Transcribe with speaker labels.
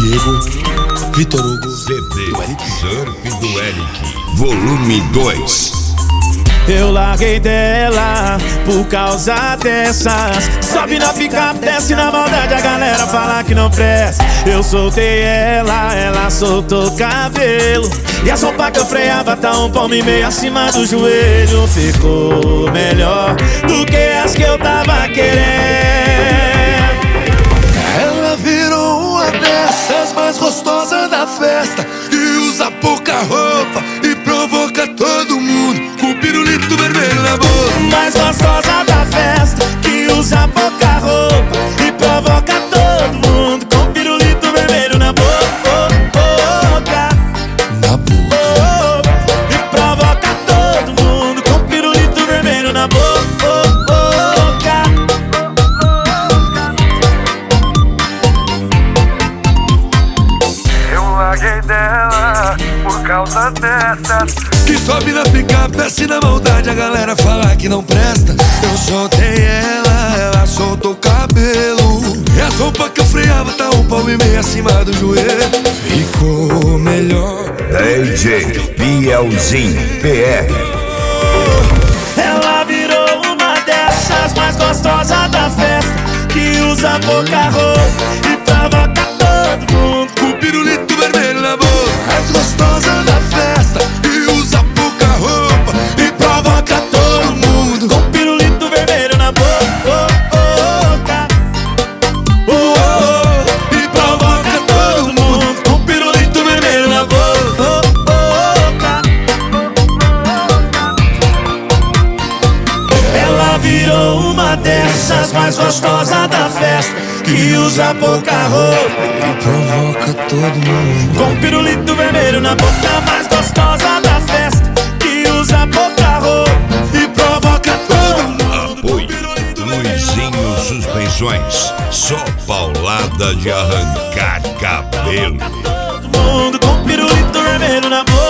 Speaker 1: Diego, Vitor Hugo,
Speaker 2: CD Surf do Eric, volume 2.
Speaker 3: Eu larguei dela por causa dessas. Sobe na picape, desce na maldade, a galera fala que não presta. Eu soltei ela soltou cabelo. E a sopa que eu freava tá um palmo e meio acima do joelho. Ficou melhor do que as que eu tava querendo.
Speaker 1: ela virou uma dessas mais gostosas da festa, que usa pouca roupa e provoca todo mundo com o pirulito vermelho na boca.
Speaker 3: Mais gostosa da festa, que usa pouca roupa e provoca todo mundo com pirulito vermelho na boca.
Speaker 1: Na boca.
Speaker 3: E provoca todo mundo com pirulito vermelho na boca.
Speaker 4: Eu larguei dela por causa dessas.
Speaker 1: Que sobe na picape, desce na maldade, a galera fala que não presta. Eu soltei ela soltou cabelo. E a sopa que eu freava tá um palmo e meio acima do joelho. Ficou melhor.
Speaker 2: DJ Bielzinho PR.
Speaker 3: Ela virou uma dessas mais gostosas da festa, que usa pouca roupa e provoca todo mundo
Speaker 1: Com o pirulito vermelho na boca. Mais gostosa da festa, que usa pouca roupa e provoca todo mundo
Speaker 3: com pirulito vermelho na boca.
Speaker 1: e provoca todo mundo
Speaker 3: Com pirulito vermelho na boca. Ela virou uma dessas mais gostosas da festa, que usa pouca roupa
Speaker 1: e provoca todo mundo.
Speaker 3: com pirulito vermelho na boca. Mais gostosa da festa, que usa pouca roupa e provoca todo mundo.
Speaker 2: Apoio Luizinho Suspensões, só paulada de arrancar cabelo.
Speaker 3: Todo mundo com pirulito vermelho na boca.